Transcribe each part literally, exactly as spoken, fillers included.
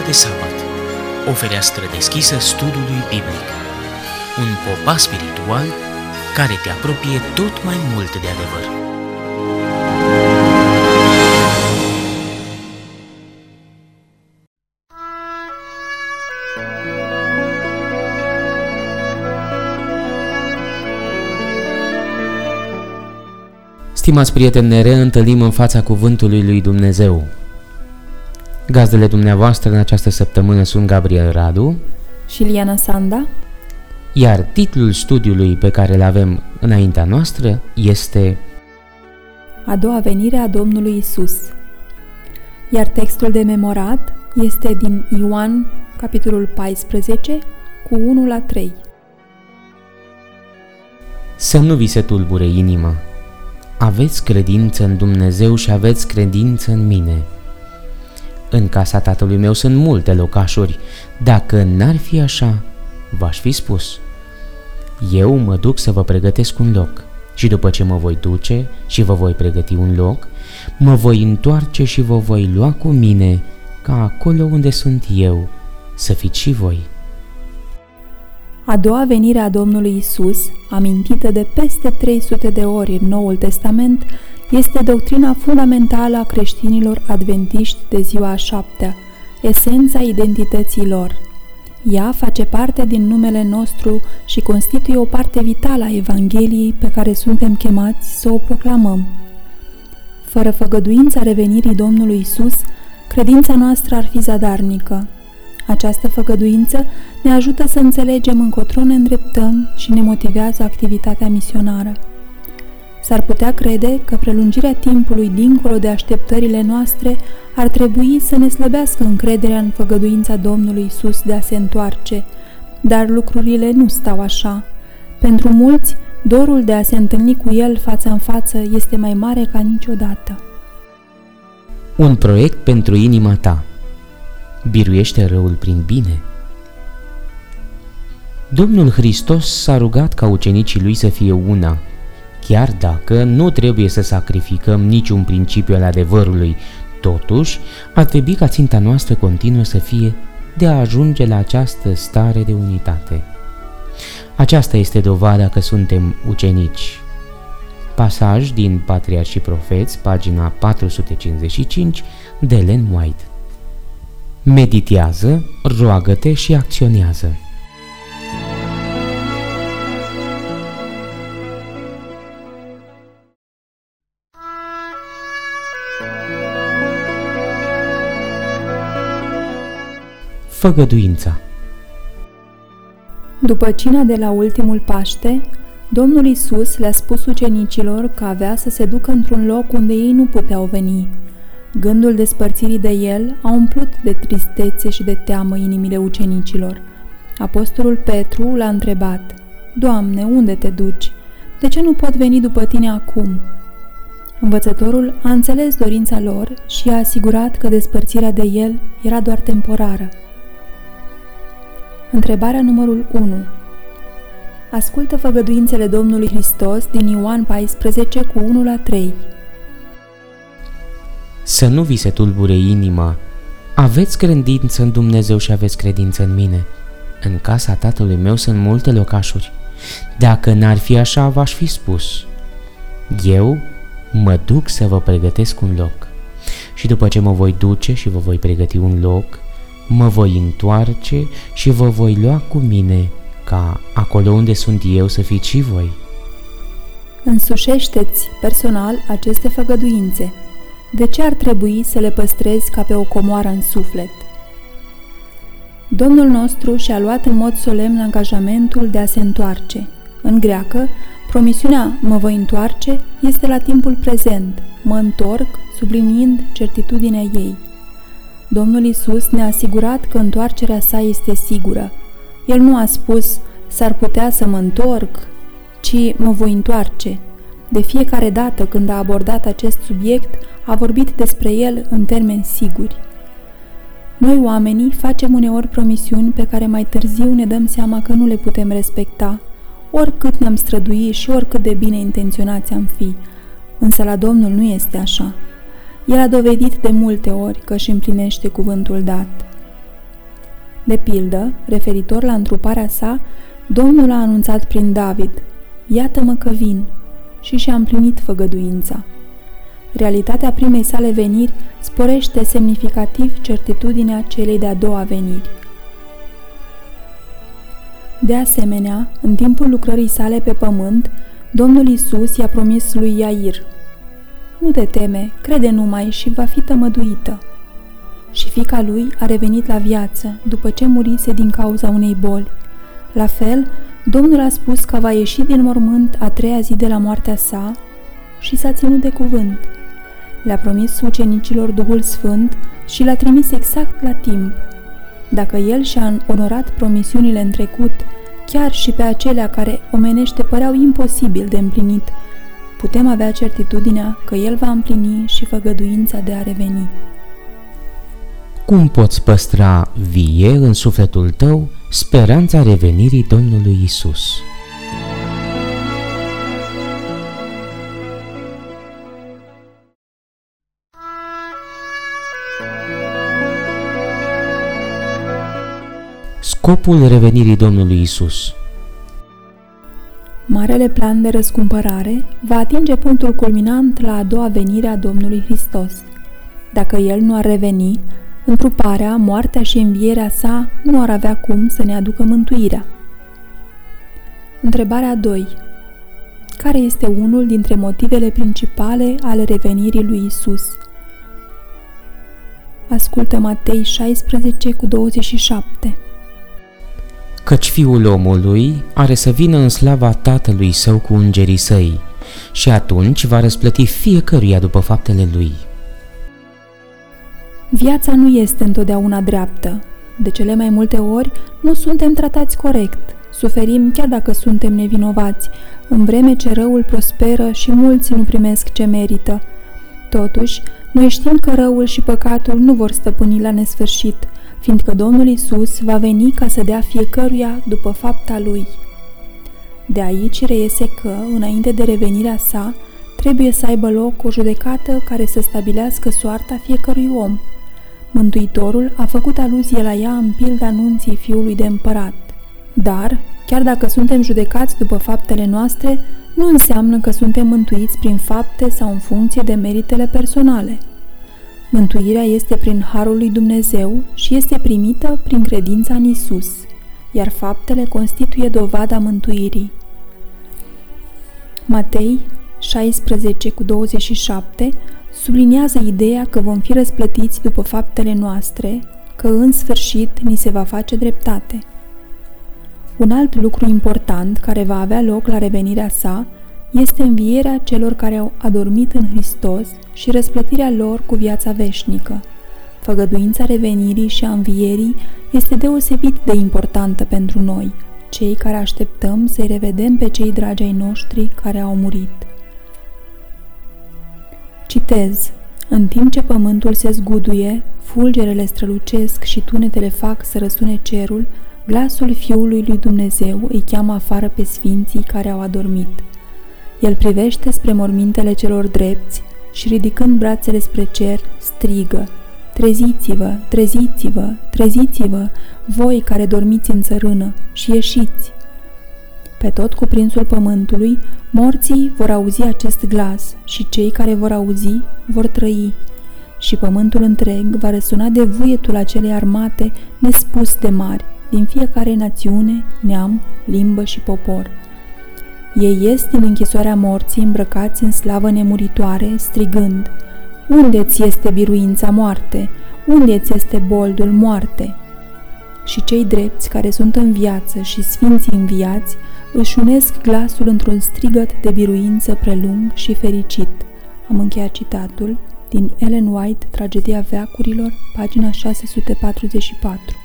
de sabat, o fereastră deschisă studiului biblic, un popas spiritual care te apropie tot mai mult de adevăr. Stimați prieteni, ne reîntâlnim în fața cuvântului lui Dumnezeu. Gazdele dumneavoastră în această săptămână sunt Gabriel Radu și Liana Sanda, iar titlul studiului pe care îl avem înaintea noastră este A doua venire a Domnului Isus. Iar textul de memorat este din Ioan, capitolul paisprezece, cu unu la trei. Să nu vi se tulbure inima. Aveți credință în Dumnezeu și aveți credință în mine. În casa tatălui meu sunt multe locașuri. Dacă n-ar fi așa, v-aș fi spus. Eu mă duc să vă pregătesc un loc și după ce mă voi duce și vă voi pregăti un loc, mă voi întoarce și vă voi lua cu mine, ca acolo unde sunt eu, să fiți și voi. A doua venire a Domnului Isus, amintită de peste trei sute de ori în Noul Testament, este doctrina fundamentală a creștinilor adventiști de ziua a șaptea, esența identității lor. Ea face parte din numele nostru și constituie o parte vitală a Evangheliei pe care suntem chemați să o proclamăm. Fără făgăduința revenirii Domnului Isus, credința noastră ar fi zadarnică. Această făgăduință ne ajută să înțelegem încotro ne îndreptăm și ne motivează activitatea misionară. S-ar putea crede că prelungirea timpului dincolo de așteptările noastre ar trebui să ne slăbească încrederea în făgăduința Domnului Isus de a se întoarce, dar lucrurile nu stau așa. Pentru mulți, dorul de a se întâlni cu El față în față este mai mare ca niciodată. Un proiect pentru inima ta. Biruiește răul prin bine. Domnul Hristos s-a rugat ca ucenicii lui să fie una, chiar dacă nu trebuie să sacrificăm niciun principiu al adevărului. Totuși, ar trebui ca ținta noastră continuă să fie de a ajunge la această stare de unitate. Aceasta este dovada că suntem ucenici. Pasaj din Patriarhi și Profeți, pagina patru sute cincizeci și cinci, de Ellen White. Meditează, roagă-te și acționează. Făgăduința. După cina de la ultimul Paște, Domnul Isus le-a spus ucenicilor că avea să se ducă într-un loc unde ei nu puteau veni. Gândul despărțirii de El a umplut de tristețe și de teamă inimile ucenicilor. Apostolul Petru l-a întrebat: Doamne, unde te duci? De ce nu pot veni după Tine acum? Învățătorul a înțeles dorința lor și a asigurat că despărțirea de El era doar temporară. Întrebarea numărul unu. Ascultă făgăduințele Domnului Hristos din Ioan paisprezece cu unu la trei. Să nu vi se tulbure inima. Aveți credință în Dumnezeu și aveți credință în mine. În casa tatălui meu sunt multe locașuri. Dacă n-ar fi așa, v-aș fi spus. Eu mă duc să vă pregătesc un loc. Și după ce mă voi duce și vă voi pregăti un loc, mă voi întoarce și vă voi lua cu mine, ca acolo unde sunt eu să fiți și voi. Însușește-ți personal aceste făgăduințe. De ce ar trebui să le păstrezi ca pe o comoară în suflet? Domnul nostru și-a luat în mod solemn angajamentul de a se întoarce. În greacă, promisiunea mă voi întoarce este la timpul prezent, mă întorc, subliniind certitudinea ei. Domnul Isus ne-a asigurat că întoarcerea sa este sigură. El nu a spus, s-ar putea să mă întorc, ci mă voi întoarce. De fiecare dată când a abordat acest subiect, a vorbit despre el în termeni siguri. Noi, oamenii, facem uneori promisiuni pe care mai târziu ne dăm seama că nu le putem respecta, oricât ne-am strădui și oricât de bine intenționați am fi. Însă la Domnul nu este așa. El a dovedit de multe ori că își împlinește cuvântul dat. De pildă, referitor la întruparea sa, Domnul a anunțat prin David: „Iată-mă că vin”, și și-a împlinit făgăduința. Realitatea primei sale veniri sporește semnificativ certitudinea celei de-a doua veniri. De asemenea, în timpul lucrării sale pe pământ, Domnul Iisus i-a promis lui Iair: „Nu te teme, crede numai și va fi tămăduită.” Și fiica lui a revenit la viață după ce murise din cauza unei boli. La fel, Domnul a spus că va ieși din mormânt a treia zi de la moartea sa și s-a ținut de cuvânt. Le-a promis ucenicilor Duhul Sfânt și l-a trimis exact la timp. Dacă el și-a onorat promisiunile în trecut, chiar și pe acelea care omenește păreau imposibil de împlinit, putem avea certitudinea că el va împlini și făgăduința de a reveni. Cum poți păstra vie în sufletul tău speranța revenirii Domnului Isus? Scopul revenirii Domnului Isus. Marele plan de răscumpărare va atinge punctul culminant la a doua venire a Domnului Hristos. Dacă El nu ar reveni, întruparea, moartea și învierea sa nu ar avea cum să ne aducă mântuirea. Întrebarea doi. Care este unul dintre motivele principale ale revenirii lui Isus? Ascultă Matei șaisprezece cu douăzeci și șapte. Căci Fiul omului are să vină în slava Tatălui Său cu îngerii Săi și atunci va răsplăti fiecăruia după faptele lui. Viața nu este întotdeauna dreaptă. De cele mai multe ori nu suntem tratați corect, suferim chiar dacă suntem nevinovați, în vreme ce răul prosperă și mulți nu primesc ce merită. Totuși, noi știm că răul și păcatul nu vor stăpâni la nesfârșit, fiindcă Domnul Iisus va veni ca să dea fiecăruia după fapta lui. De aici reiese că, înainte de revenirea sa, trebuie să aibă loc o judecată care să stabilească soarta fiecărui om. Mântuitorul a făcut aluzie la ea în pilda nunții fiului de împărat. Dar, chiar dacă suntem judecați după faptele noastre, nu înseamnă că suntem mântuiți prin fapte sau în funcție de meritele personale. Mântuirea este prin harul lui Dumnezeu și este primită prin credința în Isus, iar faptele constituie dovada mântuirii. Matei șaisprezece cu douăzeci și șapte subliniază ideea că vom fi răsplătiți după faptele noastre, că în sfârșit ni se va face dreptate. Un alt lucru important care va avea loc la revenirea sa este învierea celor care au adormit în Hristos și răsplătirea lor cu viața veșnică. Făgăduința revenirii și a învierii este deosebit de importantă pentru noi, cei care așteptăm să-i revedem pe cei dragi ai noștri care au murit. Citez: „În timp ce pământul se zguduie, fulgerele strălucesc și tunetele fac să răsune cerul, glasul Fiului lui Dumnezeu îi cheamă afară pe sfinții care au adormit. El privește spre mormintele celor drepți și, ridicând brațele spre cer, strigă: Treziți-vă, treziți-vă, treziți-vă, voi care dormiți în țărână, și ieșiți! Pe tot cuprinsul pământului, morții vor auzi acest glas și cei care vor auzi vor trăi. Și pământul întreg va răsuna de vuietul acelei armate nespus de mari, din fiecare națiune, neam, limbă și popor. Ei ies din închisoarea morții îmbrăcați în slavă nemuritoare, strigând: Unde-ți este biruința, moarte? Unde-ți este boldul, moarte? Și cei drepți care sunt în viață și sfinții înviați își unesc glasul într-un strigăt de biruință prelung și fericit. Am încheiat citatul din Ellen White, Tragedia veacurilor, pagina șase sute patruzeci și patru.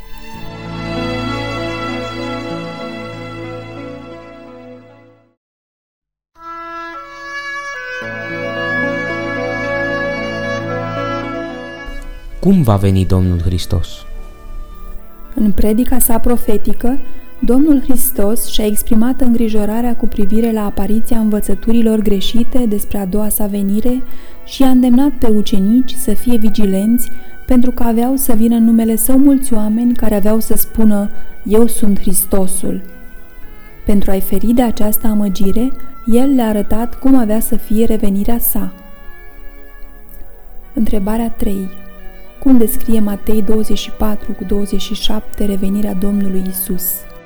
Cum va veni Domnul Hristos? În predica sa profetică, Domnul Hristos și-a exprimat îngrijorarea cu privire la apariția învățăturilor greșite despre a doua sa venire și i-a îndemnat pe ucenici să fie vigilenți, pentru că aveau să vină în numele Său mulți oameni care aveau să spună: Eu sunt Hristosul. Pentru a-i feri de această amăgire, El le-a arătat cum avea să fie revenirea Sa. Întrebarea trei. Cum descrie Matei douăzeci și patru cu douăzeci și șapte revenirea Domnului Isus?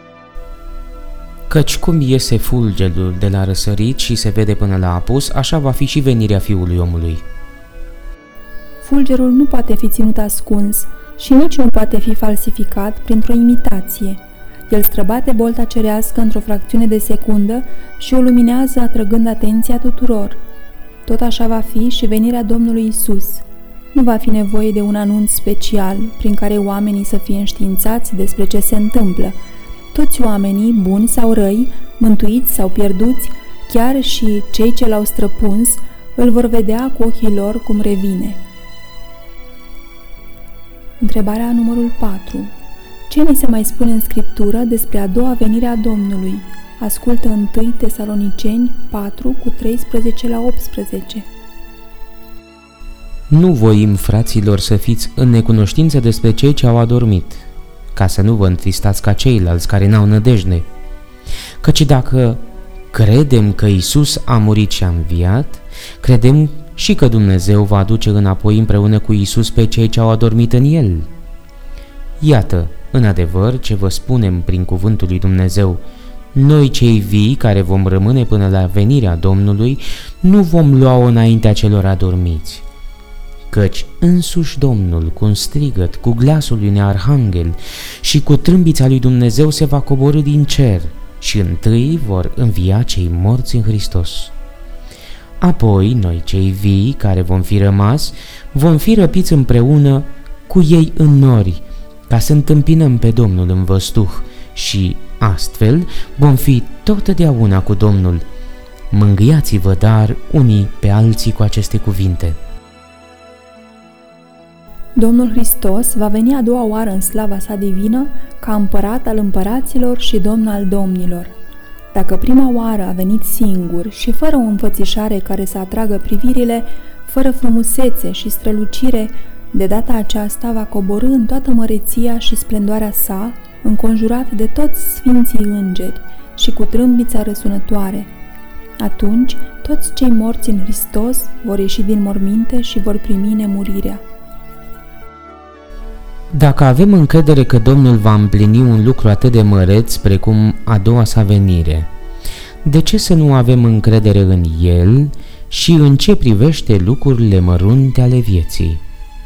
Căci cum iese fulgerul de la răsărit și se vede până la apus, așa va fi și venirea Fiului Omului. Fulgerul nu poate fi ținut ascuns și nici nu poate fi falsificat printr-o imitație. El străbate bolta cerească într-o fracțiune de secundă și o luminează atrăgând atenția tuturor. Tot așa va fi și venirea Domnului Isus. Nu va fi nevoie de un anunț special prin care oamenii să fie înștiințați despre ce se întâmplă. Toți oamenii, buni sau răi, mântuiți sau pierduți, chiar și cei ce l-au străpuns, îl vor vedea cu ochii lor cum revine. Întrebarea numărul patru. Ce ni se mai spune în Scriptură despre a doua venire a Domnului? Ascultă întâi Tesaloniceni patru cu treisprezece la optsprezece. Nu voim, fraților, să fiți în necunoștință despre cei ce au adormit, ca să nu vă întristați ca ceilalți care n-au nădejde. Căci dacă credem că Isus a murit și a înviat, credem și că Dumnezeu va aduce înapoi împreună cu Isus pe cei ce au adormit în El. Iată, în adevăr, ce vă spunem prin cuvântul lui Dumnezeu: noi cei vii care vom rămâne până la venirea Domnului, nu vom lua-o înaintea celor adormiți. Căci însuși Domnul, cu un strigăt, cu glasul unui arhanghel și cu trâmbița lui Dumnezeu, se va coborî din cer și întâi vor învia cei morți în Hristos. Apoi, noi cei vii care vom fi rămas, vom fi răpiți împreună cu ei în nori, ca să întâmpinăm pe Domnul în văzduh și astfel vom fi totdeauna cu Domnul. Mângâiați-vă dar unii pe alții cu aceste cuvinte. Domnul Hristos va veni a doua oară în slava sa divină ca împărat al împăraților și domn al domnilor. Dacă prima oară a venit singur și fără o înfățișare care să atragă privirile, fără frumusețe și strălucire, de data aceasta va coborî în toată măreția și splendoarea sa, înconjurat de toți sfinții îngeri și cu trâmbița răsunătoare. Atunci, toți cei morți în Hristos vor ieși din morminte și vor primi nemurirea. Dacă avem încredere că Domnul va împlini un lucru atât de măreț precum a doua sa venire, de ce să nu avem încredere în El și în ce privește lucrurile mărunte ale vieții?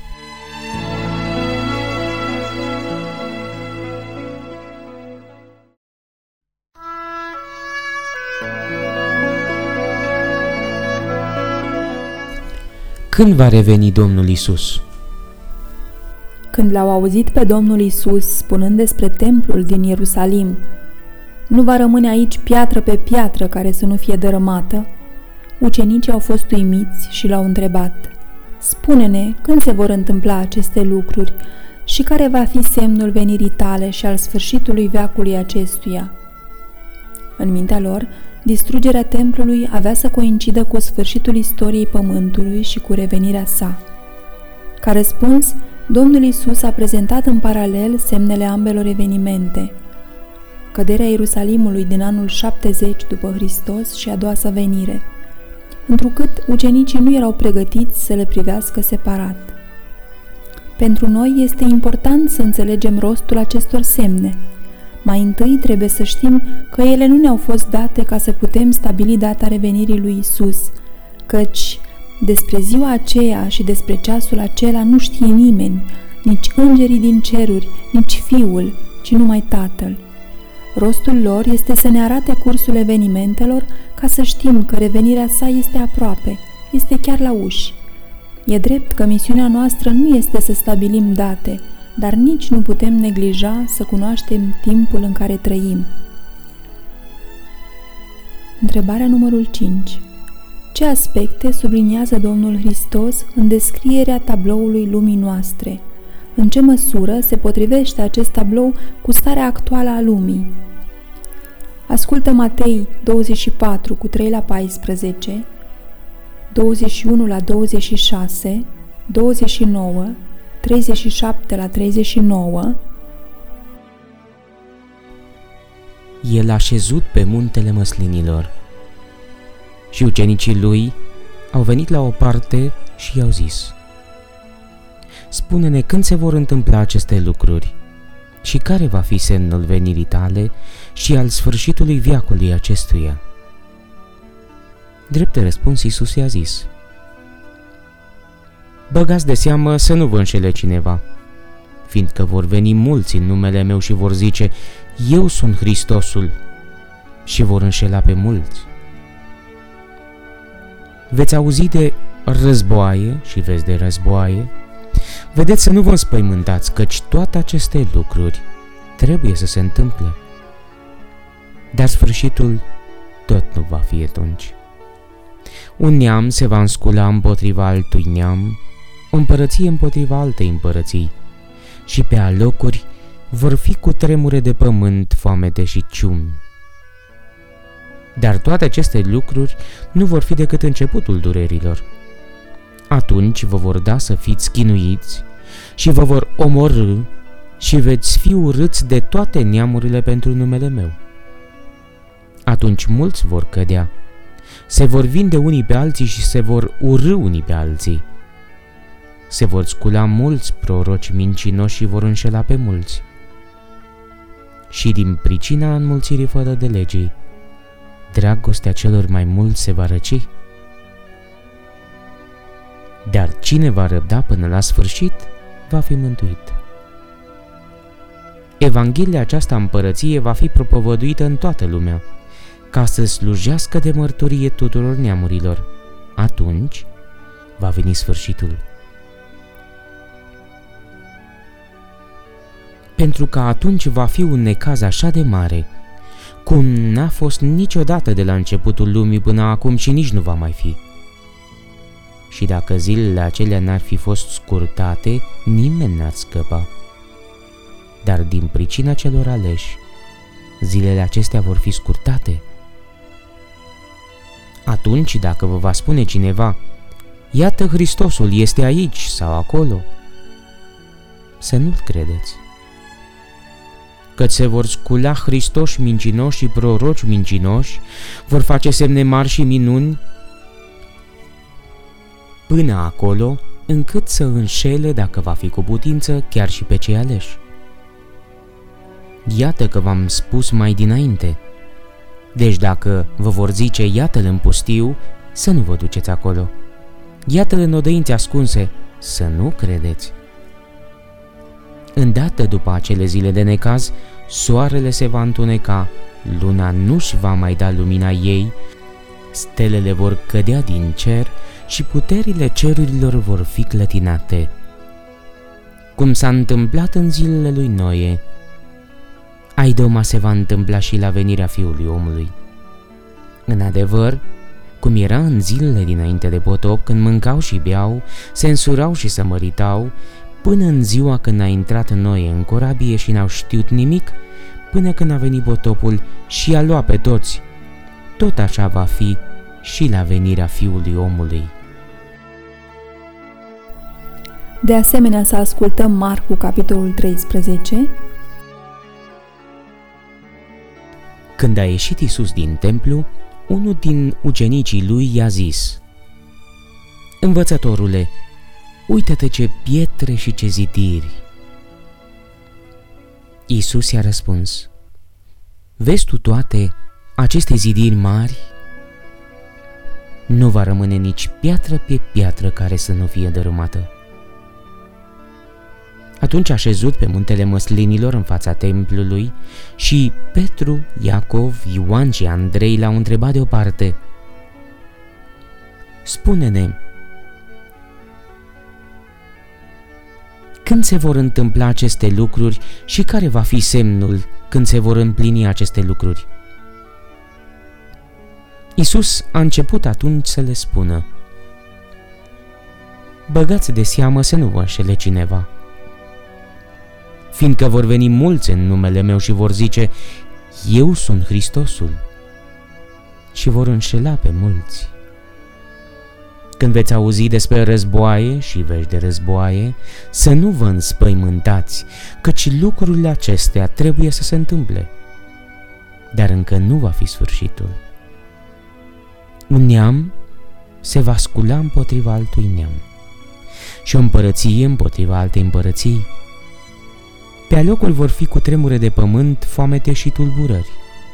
Când va reveni Domnul Isus? Când l-au auzit pe Domnul Isus spunând despre templul din Ierusalim: nu va rămâne aici piatră pe piatră care să nu fie dărâmată, ucenicii au fost uimiți și l-au întrebat: spune-ne când se vor întâmpla aceste lucruri și care va fi semnul venirii tale și al sfârșitului veacului acestuia. În mintea lor, distrugerea templului avea să coincidă cu sfârșitul istoriei pământului și cu revenirea sa. Ca răspuns, Domnul Isus a prezentat în paralel semnele ambelor evenimente: căderea Ierusalimului din anul șaptezeci după Hristos și a doua sa venire, întrucât ucenicii nu erau pregătiți să le privească separat. Pentru noi este important să înțelegem rostul acestor semne. Mai întâi trebuie să știm că ele nu ne-au fost date ca să putem stabili data revenirii lui Isus, căci despre ziua aceea și despre ceasul acela nu știe nimeni, nici îngerii din ceruri, nici Fiul, ci numai Tatăl. Rostul lor este să ne arate cursul evenimentelor ca să știm că revenirea sa este aproape, este chiar la uși. E drept că misiunea noastră nu este să stabilim date, dar nici nu putem neglija să cunoaștem timpul în care trăim. Întrebarea numărul cinci. Ce aspecte subliniază Domnul Hristos în descrierea tabloului lumii noastre? În ce măsură se potrivește acest tablou cu starea actuală a lumii? Ascultă Matei douăzeci și patru cu trei la paisprezece, douăzeci și unu la douăzeci și șase, douăzeci și nouă, treizeci și șapte la treizeci și nouă. El a șezut pe muntele măslinilor și ucenicii lui au venit la o parte și i-au zis: Spune-ne când se vor întâmpla aceste lucruri și care va fi semnul venirii tale și al sfârșitului veacului acestuia. Drept răspuns, Iisus i-a zis: Băgați de seamă să nu vă înșele cineva, fiindcă vor veni mulți în numele meu și vor zice: Eu sunt Hristosul, și vor înșela pe mulți. Veți auzi de războaie și vezi de războaie. Vedeți să nu vă înspăimântați, căci toate aceste lucruri trebuie să se întâmple. Dar sfârșitul tot nu va fi atunci. Un neam se va înscula împotriva altui neam, o împărăție împotriva altei împărății, și pe alocuri vor fi cu tremure de pământ, foamete și ciumi. Dar toate aceste lucruri nu vor fi decât începutul durerilor. Atunci vă vor da să fiți chinuiți și vă vor omorî și veți fi urâți de toate neamurile pentru numele meu. Atunci mulți vor cădea, se vor vinde unii pe alții și se vor urî unii pe alții. Se vor scula mulți proroci mincinoși și vor înșela pe mulți. Și din pricina înmulțirii fără de legii, dragostea celor mai mulți se va răci. Dar cine va răbda până la sfârșit, va fi mântuit. Evanghelia aceasta împărăție va fi propovăduită în toată lumea, ca să slujească de mărturie tuturor neamurilor. Atunci va veni sfârșitul. Pentru că atunci va fi un necaz așa de mare, cum n-a fost niciodată de la începutul lumii până acum și nici nu va mai fi. Și dacă zilele acelea n-ar fi fost scurtate, nimeni n-ar scăpa. Dar din pricina celor aleși, zilele acestea vor fi scurtate. Atunci, dacă vă va spune cineva: Iată, Hristosul este aici sau acolo, să nu-l credeți. Căci se vor scula Hristoși mincinoși și proroci mincinoși, vor face semne mari și minuni, până acolo încât să înșele, dacă va fi cu putință, chiar și pe cei aleși. Iată că v-am spus mai dinainte. Deci dacă vă vor zice: Iată-l în pustiu, să nu vă duceți acolo. Iată-l în odăințe ascunse, să nu credeți. Îndată după acele zile de necaz, soarele se va întuneca, luna nu-și va mai da lumina ei, stelele vor cădea din cer și puterile cerurilor vor fi clătinate. Cum s-a întâmplat în zilele lui Noe, aidoma se va întâmpla și la venirea Fiului Omului. În adevăr, cum era în zilele dinainte de potop, când mâncau și beau, se însurau și se măritau, până în ziua când a intrat Noe în corabie și n-au știut nimic, până când a venit potopul și i-a luat pe toți, tot așa va fi și la venirea Fiului Omului. De asemenea, să ascultăm Marcu, capitolul treisprezece. Când a ieșit Iisus din templu, unul din ucenicii lui i-a zis: Învățătorule, uită-te ce pietre și ce zidiri! Iisus i-a răspuns: Vezi tu toate aceste zidiri mari? Nu va rămâne nici piatră pe piatră care să nu fie dărâmată. Atunci a șezut pe muntele măslinilor în fața templului și Petru, Iacov, Ioan și Andrei l-au întrebat deoparte: Spune-ne, când se vor întâmpla aceste lucruri și care va fi semnul când se vor împlini aceste lucruri? Iisus a început atunci să le spună: Băgați de seamă să nu vă înșele cineva, fiindcă vor veni mulți în numele meu și vor zice: eu sunt Hristosul, și vor înșela pe mulți. Când veți auzi despre războaie și vești de războaie, să nu vă înspăimântați, căci lucrurile acestea trebuie să se întâmple, dar încă nu va fi sfârșitul. Un neam se va scula împotriva altui neam și o împărăție împotriva altei împărății. Pe alocuri vor fi cu tremure de pământ, foamete și tulburări.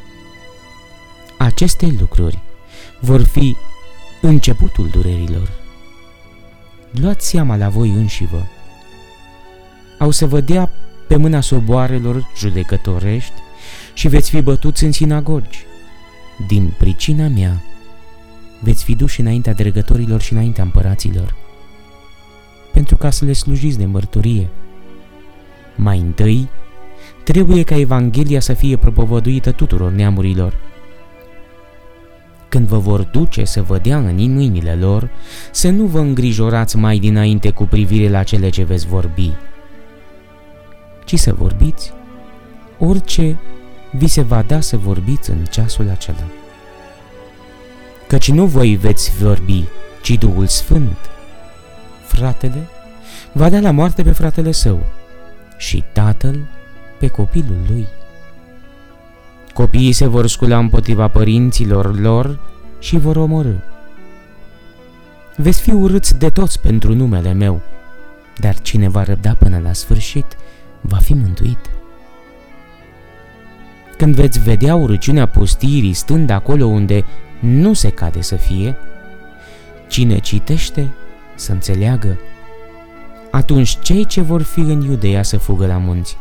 Aceste lucruri vor fi începutul durerilor. Luați seama la voi înșivă. Au să vă dea pe mâna soboarelor judecătorești și veți fi bătuți în sinagogi. Din pricina mea veți fi duși înaintea dregătorilor și înaintea împăraților, pentru ca să le slujiți de mărturie. Mai întâi, trebuie ca Evanghelia să fie propovăduită tuturor neamurilor. Când vă vor duce să vă dea în mâinile lor, să nu vă îngrijorați mai dinainte cu privire la cele ce veți vorbi, ci să vorbiți orice vi se va da să vorbiți în ceasul acela. Căci nu voi veți vorbi, ci Duhul Sfânt. Fratele va da la moarte pe fratele său și tatăl pe copilul lui. Copiii se vor scula împotriva părinților lor și vor omorâ. Veți fi urâți de toți pentru numele meu, dar cine va răbda până la sfârșit va fi mântuit. Când veți vedea urăciunea pustirii stând acolo unde nu se cade să fie, cine citește să înțeleagă. Atunci cei ce vor fi în Iudeea să fugă la munți.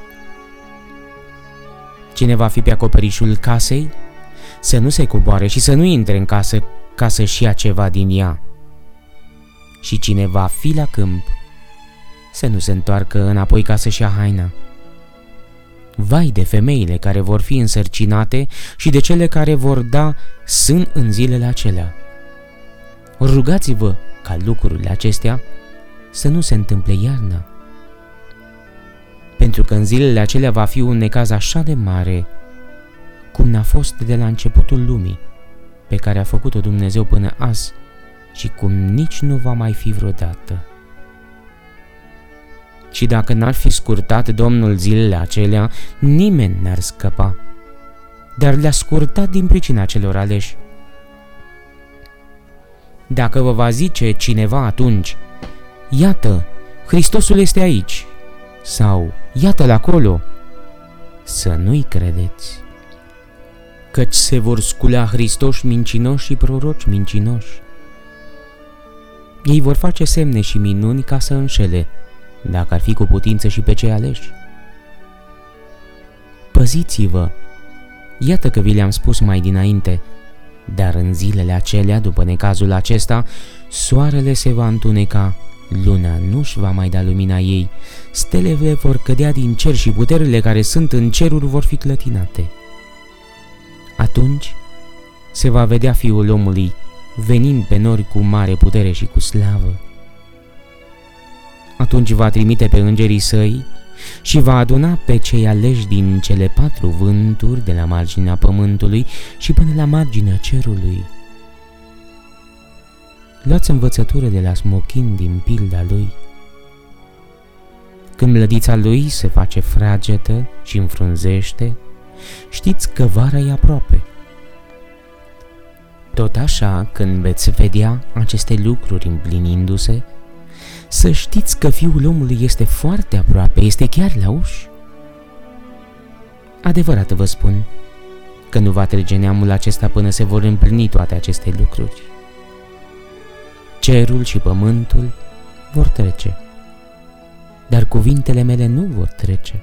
Cine va fi pe acoperișul casei, să nu se coboare și să nu intre în casă ca să-și ia ceva din ea. Și cine va fi la câmp, să nu se întoarcă înapoi ca să-și ia haina. Vai de femeile care vor fi însărcinate și de cele care vor da sân în zilele acelea. Rugați-vă ca lucrurile acestea să nu se întâmple iarna, pentru că în zilele acelea va fi un necaz așa de mare cum n-a fost de la începutul lumii, pe care a făcut-o Dumnezeu până azi și cum nici nu va mai fi vreodată. Și dacă n-ar fi scurtat Domnul zilele acelea, nimeni n-ar scăpa, dar le-a scurtat din pricina celor aleși. Dacă vă va zice cineva atunci, iată, Hristosul este aici, sau iată-l acolo, să nu-i credeți, căci se vor scula Hristoși mincinoși și proroci mincinoși. Ei vor face semne și minuni ca să înșele, dacă ar fi cu putință, și pe cei aleși. Păziți-vă, iată că vi le-am spus mai dinainte, dar în zilele acelea, după necazul acesta, soarele se va întuneca, luna nu-și va mai da lumina ei, stelele vor cădea din cer și puterile care sunt în ceruri vor fi clătinate. Atunci se va vedea Fiul omului venind pe nori cu mare putere și cu slavă. Atunci va trimite pe îngerii săi și va aduna pe cei aleși din cele patru vânturi, de la marginea pământului și până la marginea cerului. Luați învățătură de la smochin din pilda lui. Când mlădița lui se face fragetă și înfrunzește, știți că vara e aproape. Tot așa, când veți vedea aceste lucruri împlinindu-se, să știți că Fiul omului este foarte aproape, este chiar la uși. Adevărat vă spun că nu va trece neamul acesta până se vor împlini toate aceste lucruri. Cerul și pământul vor trece, dar cuvintele mele nu vor trece.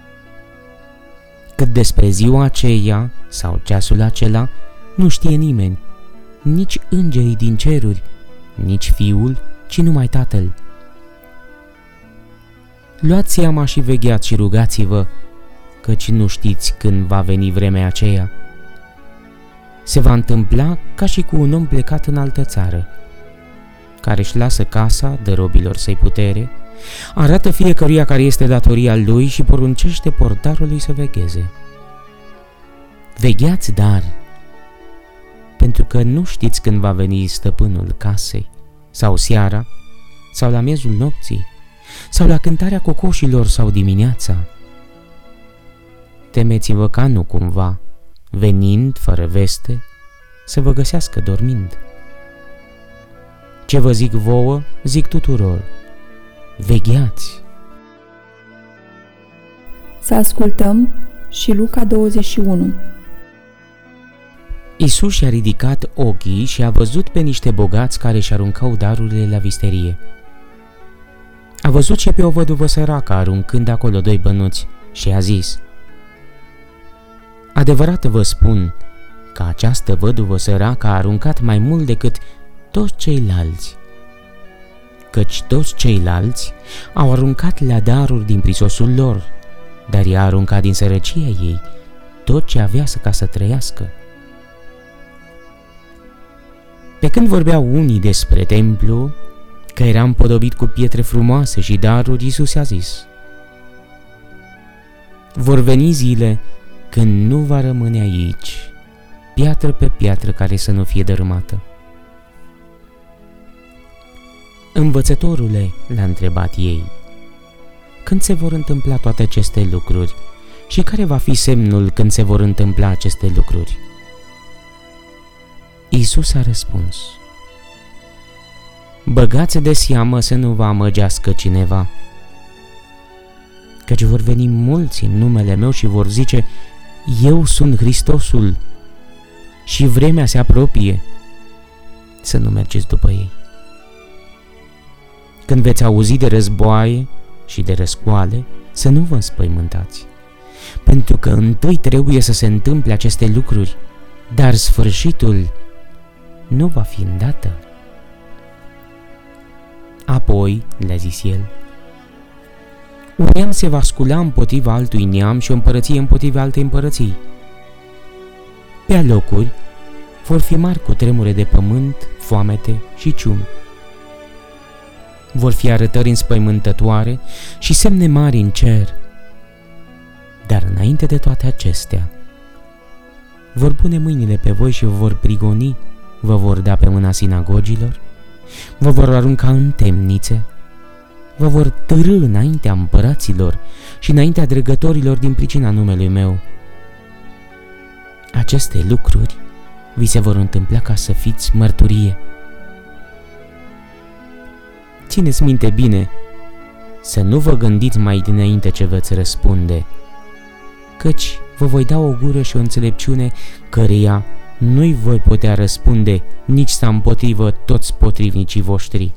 Cât despre ziua aceea sau ceasul acela, nu știe nimeni, nici îngerii din ceruri, nici Fiul, ci numai Tatăl. Luați seama și vegheați și rugați-vă, căci nu știți când va veni vremea aceea. Se va întâmpla ca și cu un om plecat în altă țară, care își lasă casa, dă robilor săi putere, arată fiecăruia care este datoria lui și poruncește portarului să vegheze. Vegheați, dar, pentru că nu știți când va veni stăpânul casei, sau seara, sau la miezul nopții, sau la cântarea cocoșilor sau dimineața. Temeți-vă ca nu cumva, venind fără veste, să vă găsească dormind. Ce vă zic vouă, zic tuturor, vegheați! Să ascultăm și Luca douăzeci și unu. Iisus și-a ridicat ochii și a văzut pe niște bogați care își aruncau darurile la visterie. A văzut și pe o văduvă săracă aruncând acolo doi bănuți și a zis: adevărat vă spun că această văduvă săracă a aruncat mai mult decât toți ceilalți, căci toți ceilalți au aruncat la daruri din prisosul lor, dar ea a aruncat din sărăcia ei tot ce avea să ca să trăiască. Pe când vorbeau unii despre templu, că era împodobit cu pietre frumoase și daruri, Iisus a zis: vor veni zile când nu va rămâne aici piatră pe piatră care să nu fie dărâmată. Învățătorule, le-a întrebat ei, când se vor întâmpla toate aceste lucruri și care va fi semnul când se vor întâmpla aceste lucruri? Iisus a răspuns: băgați de seamă să nu vă amăgească cineva, căci vor veni mulți în numele meu și vor zice: eu sunt Hristosul, și vremea se apropie, să nu mergeți după ei. Când veți auzi de războaie și de răscoale, să nu vă înspăimântați, pentru că întâi trebuie să se întâmple aceste lucruri, dar sfârșitul nu va fi îndată. Apoi, le-a zis el, un neam se va scula împotriva altui neam și o împărăție împotriva altei împărății. Pe alocuri vor fi mari cutremure de pământ, foamete și ciumi. Vor fi arătări înspăimântătoare și semne mari în cer. Dar înainte de toate acestea, vor pune mâinile pe voi și vă vor prigoni, vă vor da pe mâna sinagogilor, vă vor arunca în temnițe, vă vor târî înaintea împăraților și înaintea dregătorilor din pricina numelui meu. Aceste lucruri vi se vor întâmpla ca să fiți mărturie. Țineți minte bine, să nu vă gândiți mai dinainte ce veți răspunde, căci vă voi da o gură și o înțelepciune căreia nu-i voi putea răspunde, nici să împotrivă toți potrivnicii voștri.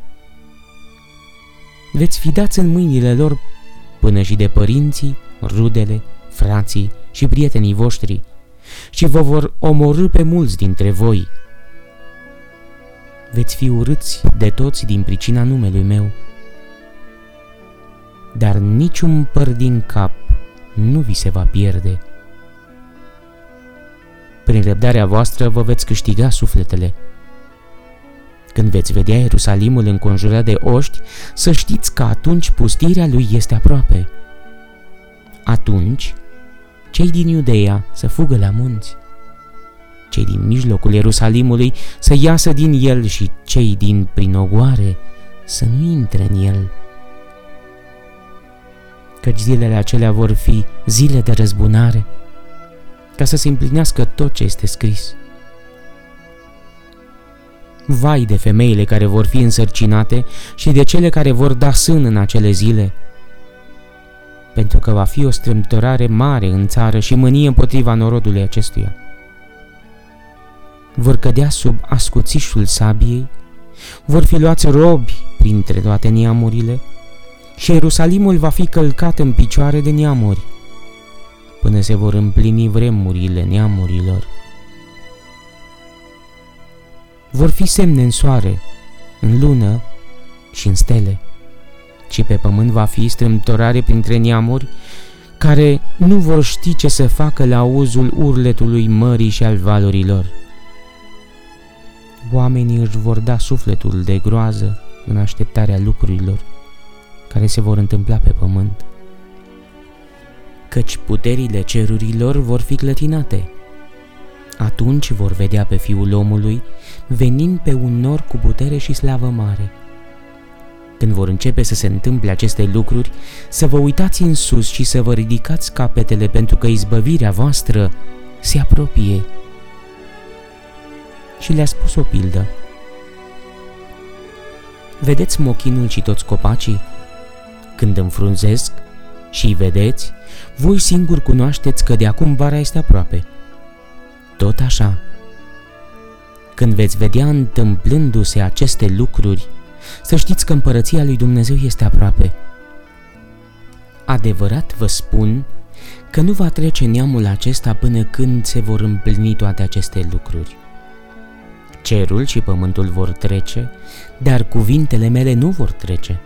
Veți fi dați în mâinile lor până și de părinții, rudele, frații și prietenii voștri, și vă vor omorî pe mulți dintre voi. Veți fi urâți de toți din pricina numelui meu, dar niciun păr din cap nu vi se va pierde. Prin răbdarea voastră vă veți câștiga sufletele. Când veți vedea Ierusalimul înconjurat de oști, să știți că atunci pustirea lui este aproape. Atunci, cei din Iudeea să fugă la munți, cei din mijlocul Ierusalimului să iasă din el și cei din prin ogoare să nu intre în el. Căci zilele acelea vor fi zile de răzbunare, ca să se împlinească tot ce este scris. Vai de femeile care vor fi însărcinate și de cele care vor da sân în acele zile, pentru că va fi o strâmtorare mare în țară și mânie împotriva norodului acestuia. Vor cădea sub ascuțișul sabiei, vor fi luați robi printre toate neamurile și Ierusalimul va fi călcat în picioare de neamuri, până se vor împlini vremurile neamurilor. Vor fi semne în soare, în lună și în stele, și pe pământ va fi strâmtorare printre neamuri, care nu vor ști ce să facă la auzul urletului mării și al valurilor. Oamenii își vor da sufletul de groază în așteptarea lucrurilor care se vor întâmpla pe pământ, căci puterile cerurilor vor fi clătinate Atunci vor vedea pe Fiul omului venind pe un nor cu putere și slavă mare. Când vor începe să se întâmple aceste lucruri, să vă uitați în sus și să vă ridicați capetele, pentru că izbăvirea voastră se apropie. Și le-a spus o pildă. Vedeți mochinul și toți copacii? Când înfrunzesc și îi vedeți, voi singuri cunoașteți că de acum vara este aproape. Tot așa, când veți vedea întâmplându-se aceste lucruri, să știți că împărăția lui Dumnezeu este aproape. Adevărat vă spun că nu va trece neamul acesta până când se vor împlini toate aceste lucruri. Cerul și pământul vor trece, dar cuvintele mele nu vor trece.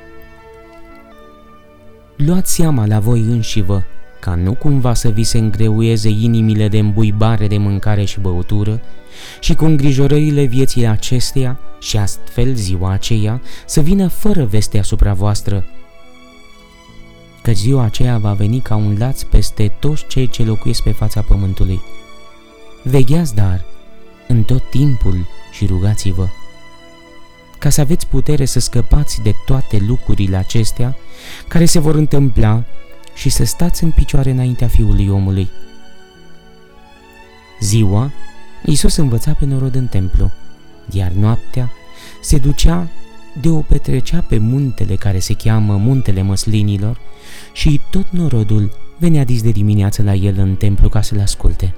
Luați seama la voi înșivă, ca nu cumva să vi se îngreuieze inimile de îmbuibare de mâncare și băutură și cu îngrijorările vieții acesteia și astfel ziua aceea să vină fără veste asupra voastră, că ziua aceea va veni ca un laț peste toți cei ce locuiesc pe fața pământului. Vegheați dar în tot timpul și rugați-vă, ca să aveți putere să scăpați de toate lucrurile acestea care se vor întâmpla și să stați în picioare înaintea Fiului omului. Ziua, Iisus învăța pe norod în templu, iar noaptea se ducea de o petrecea pe muntele care se cheamă Muntele Măslinilor și tot norodul venea dis de dimineață la el în templu ca să-l asculte.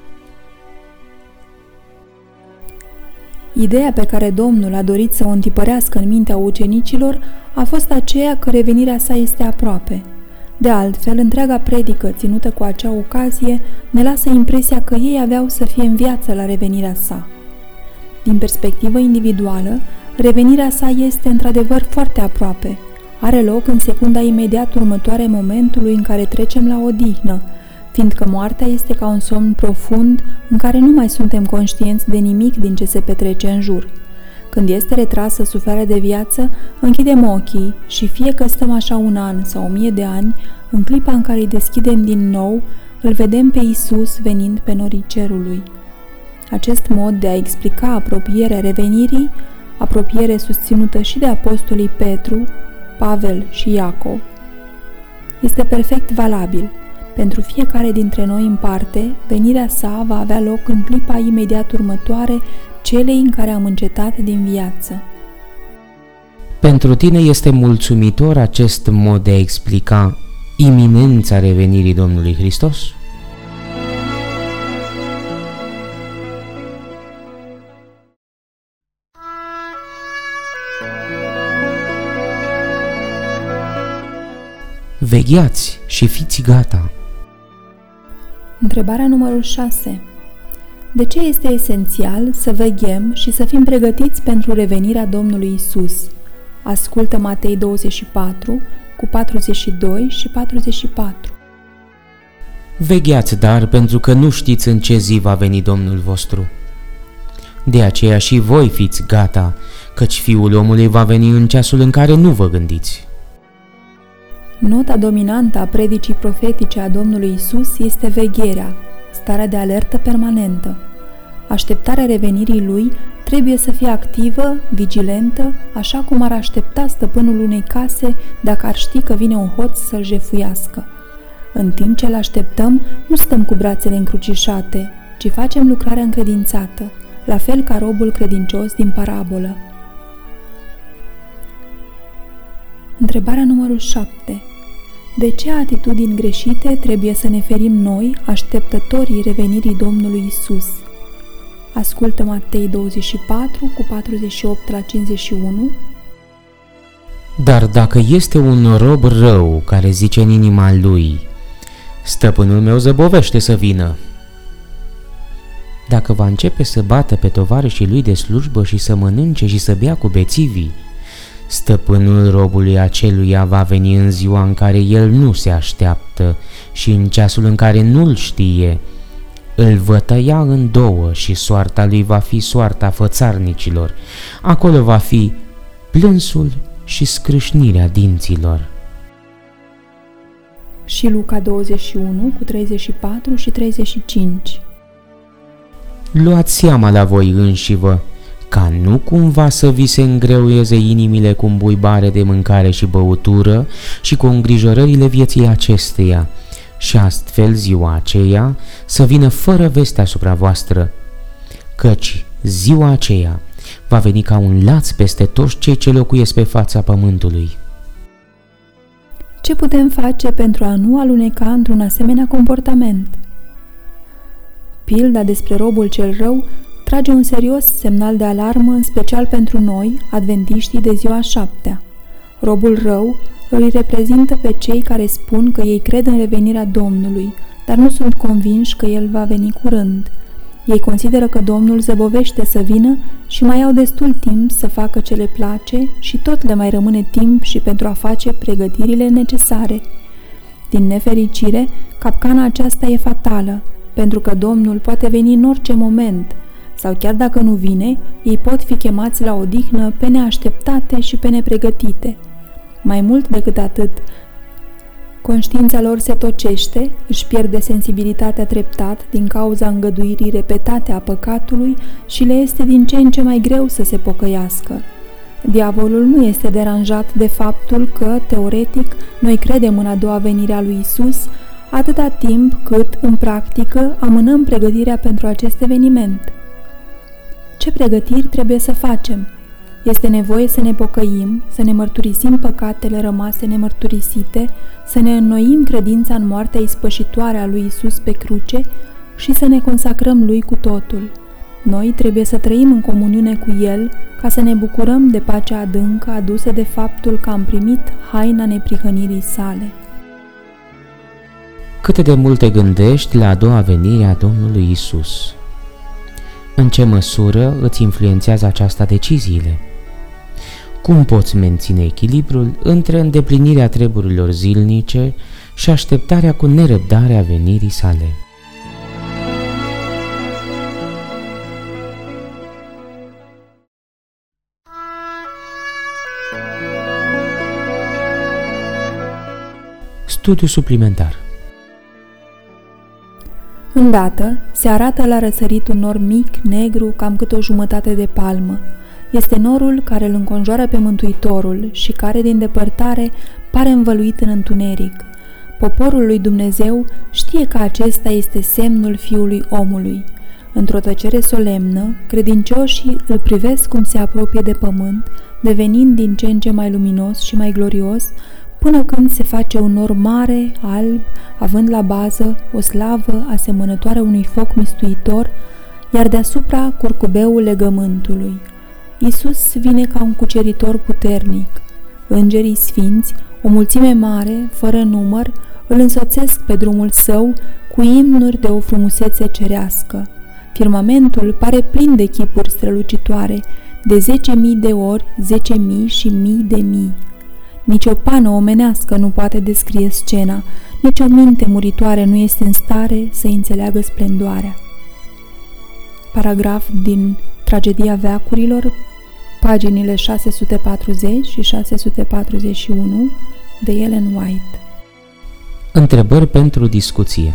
Ideea pe care Domnul a dorit să o întipărească în mintea ucenicilor a fost aceea că revenirea sa este aproape. De altfel, întreaga predică ținută cu acea ocazie ne lasă impresia că ei aveau să fie în viață la revenirea sa. Din perspectivă individuală, revenirea sa este într-adevăr foarte aproape. Are loc în secunda imediat următoare momentului în care trecem la odihnă, fiindcă moartea este ca un somn profund în care nu mai suntem conștienți de nimic din ce se petrece în jur. Când este retrasă suflarea de viață, închidem ochii și fie că stăm așa un an sau o mie de ani, în clipa în care îi deschidem din nou, îl vedem pe Iisus venind pe norii cerului. Acest mod de a explica apropierea revenirii, apropiere susținută și de apostolii Petru, Pavel și Iacov, este perfect valabil. Pentru fiecare dintre noi în parte, venirea sa va avea loc în clipa imediat următoare celei în care am încetat din viață. Pentru tine este mulțumitor acest mod de a explica iminența revenirii Domnului Hristos? Vegheați și fiți gata. Întrebarea numărul șase. De ce este esențial să veghem și să fim pregătiți pentru revenirea Domnului Isus? Ascultă Matei douăzeci și patru, cu patruzeci și doi și patruzeci și patru. Vegheați dar, pentru că nu știți în ce zi va veni Domnul vostru. De aceea și voi fiți gata, căci Fiul omului va veni în ceasul în care nu vă gândiți. Nota dominantă a predicii profetice a Domnului Isus este vegherea, starea de alertă permanentă. Așteptarea revenirii Lui trebuie să fie activă, vigilentă, așa cum ar aștepta stăpânul unei case dacă ar ști că vine un hoț să-l jefuiască. În timp ce îl așteptăm, nu stăm cu brațele încrucișate, ci facem lucrarea încredințată, la fel ca robul credincios din parabolă. Întrebarea numărul șapte. De ce atitudini greșite trebuie să ne ferim noi, așteptătorii revenirii Domnului Isus? Ascultă Matei douăzeci și patru, cu patruzeci și opt la cincizeci și unu. Dar dacă este un rob rău care zice în inima lui, stăpânul meu zăbovește să vină, dacă va începe să bată pe tovarășii lui de slujbă și să mănânce și să bea cu bețivii, stăpânul robului aceluia va veni în ziua în care el nu se așteaptă și în ceasul în care nu-l știe. Îl va tăia în două și soarta lui va fi soarta fățarnicilor. Acolo va fi plânsul și scrâșnirea dinților. Și Luca douăzeci și unu, cu treizeci și patru și treizeci și cinci. luați seama la voi înșivă, ca nu cumva să vi se îngreuieze inimile cu îmbuibare de mâncare și băutură și cu îngrijorările vieții acesteia, și astfel ziua aceea să vină fără veste asupra voastră, căci ziua aceea va veni ca un laț peste toți cei ce locuiesc pe fața pământului. Ce putem face pentru a nu aluneca într-un asemenea comportament? Pilda despre robul cel rău trage un serios semnal de alarmă, în special pentru noi, adventiștii de ziua șaptea. Robul rău îi reprezintă pe cei care spun că ei cred în revenirea Domnului, dar nu sunt convinși că El va veni curând. Ei consideră că Domnul zăbovește să vină și mai au destul timp să facă ce le place și tot le mai rămâne timp și pentru a face pregătirile necesare. Din nefericire, capcana aceasta e fatală, pentru că Domnul poate veni în orice moment, sau chiar dacă nu vine, ei pot fi chemați la odihnă pe neașteptate și pe nepregătite. Mai mult decât atât, conștiința lor se tocește, își pierde sensibilitatea treptat din cauza îngăduirii repetate a păcatului și le este din ce în ce mai greu să se pocăiască. Diavolul nu este deranjat de faptul că, teoretic, noi credem în a doua venire a lui Isus, atâta timp cât, în practică, amânăm pregătirea pentru acest eveniment. Ce pregătiri trebuie să facem? Este nevoie să ne pocăim, să ne mărturisim păcatele rămase nemărturisite, să ne înnoim credința în moartea ispășitoare a lui Isus pe cruce și să ne consacrăm lui cu totul. Noi trebuie să trăim în comuniune cu El ca să ne bucurăm de pacea adâncă adusă de faptul că am primit haina neprihănirii sale. Cât de mult te gândești la a doua venire a Domnului Isus? În ce măsură îți influențează aceasta deciziile? Cum poți menține echilibrul între îndeplinirea treburilor zilnice și așteptarea cu nerăbdare a venirii sale? Studiu suplimentar. Îndată se arată la răsărit un nor mic, negru, cam cât o jumătate de palmă. Este norul care îl înconjoară pe Mântuitorul și care, din depărtare, pare învăluit în întuneric. Poporul lui Dumnezeu știe că acesta este semnul Fiului Omului. Într-o tăcere solemnă, credincioșii îl privesc cum se apropie de pământ, devenind din ce în ce mai luminos și mai glorios, până când se face un nor mare, alb, având la bază o slavă asemănătoare unui foc mistuitor, iar deasupra curcubeul legământului. Iisus vine ca un cuceritor puternic. Îngerii sfinți, o mulțime mare, fără număr, îl însoțesc pe drumul său cu imnuri de o frumusețe cerească. Firmamentul pare plin de chipuri strălucitoare, de zece mii de ori, zece mii și mii de mii. Nici o pană omenească nu poate descrie scena, nici o minte muritoare nu este în stare să înțeleagă splendoarea. Paragraf din Tragedia veacurilor, paginile șase sute patruzeci și șase sute patruzeci și unu, de Ellen White. Întrebări pentru discuție.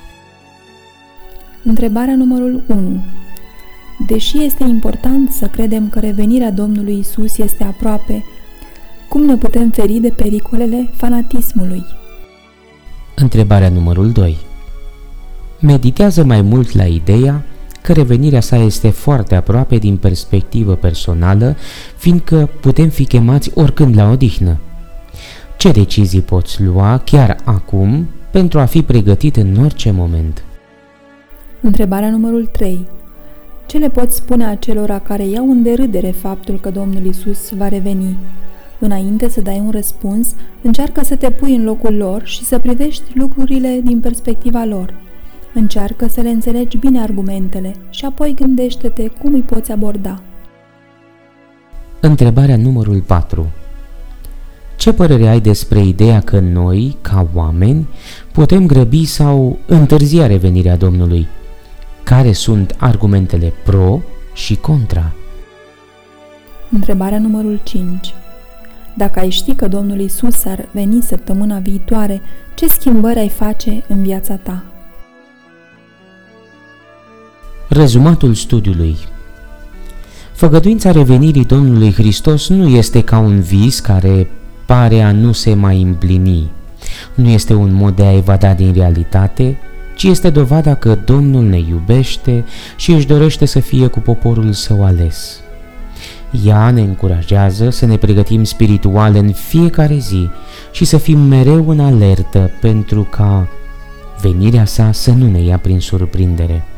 Întrebarea numărul unu. Deși este important să credem că revenirea Domnului Isus este aproape, cum ne putem feri de pericolele fanatismului? Întrebarea numărul doi. Meditează mai mult la ideea că revenirea sa este foarte aproape din perspectivă personală, fiindcă putem fi chemați oricând la odihnă. Ce decizii poți lua chiar acum pentru a fi pregătit în orice moment? Întrebarea numărul trei. Ce le poți spune acelora care iau în derâdere faptul că Domnul Isus va reveni? Înainte să dai un răspuns, încearcă să te pui în locul lor și să privești lucrurile din perspectiva lor. Încearcă să le înțelegi bine argumentele și apoi gândește-te cum îi poți aborda. Întrebarea numărul patru. Ce părere ai despre ideea că noi, ca oameni, putem grăbi sau întârzia revenirea Domnului? Care sunt argumentele pro și contra? Întrebarea numărul cinci. Dacă ai ști că Domnul Isus ar veni săptămâna viitoare, ce schimbări ai face în viața ta? Rezumatul studiului. Făgăduința revenirii Domnului Hristos nu este ca un vis care pare a nu se mai împlini. Nu este un mod de a evada din realitate, ci este dovada că Domnul ne iubește și își dorește să fie cu poporul său ales. Ea ne încurajează să ne pregătim spiritual în fiecare zi și să fim mereu în alertă pentru ca venirea sa să nu ne ia prin surprindere.